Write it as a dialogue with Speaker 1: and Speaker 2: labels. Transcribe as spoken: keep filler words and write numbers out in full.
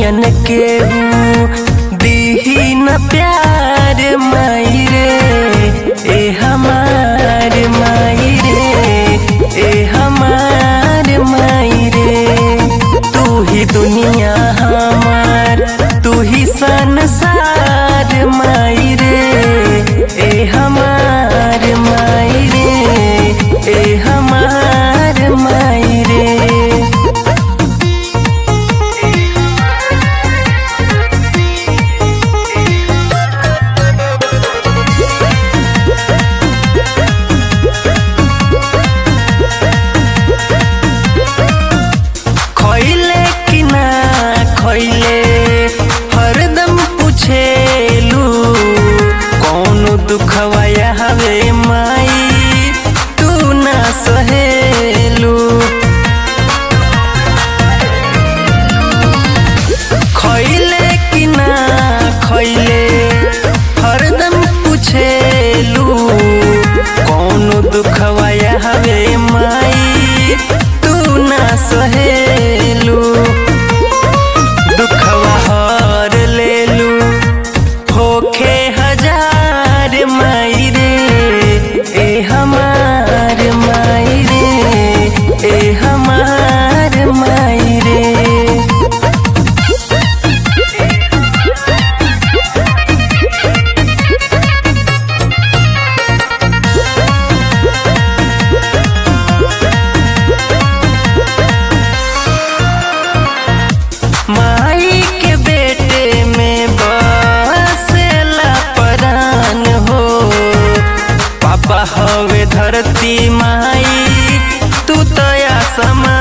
Speaker 1: नियन केहू दीही न प्यार माई रे ए हमार माई रे ए हमार माई रे। तू ही दुनिया हमार तू ही संसार माई रे ए हमार माई रे ए हमार माई रे। खइले कि ना खइले हरदम पूछेलू कौन दुखवा हवे माई तू ना सहेलू। खइले कि ना खइले हरदम पूछेलू कौन दुखवा हवे माई तू ना सहेलू। दुखवा हर लेलू होखे हजार माई रे ए हमार माई रे ए हमार माई रे। माई के बेटे में बसेला परान हो पापा हवे धरती माई तू तो आसमान।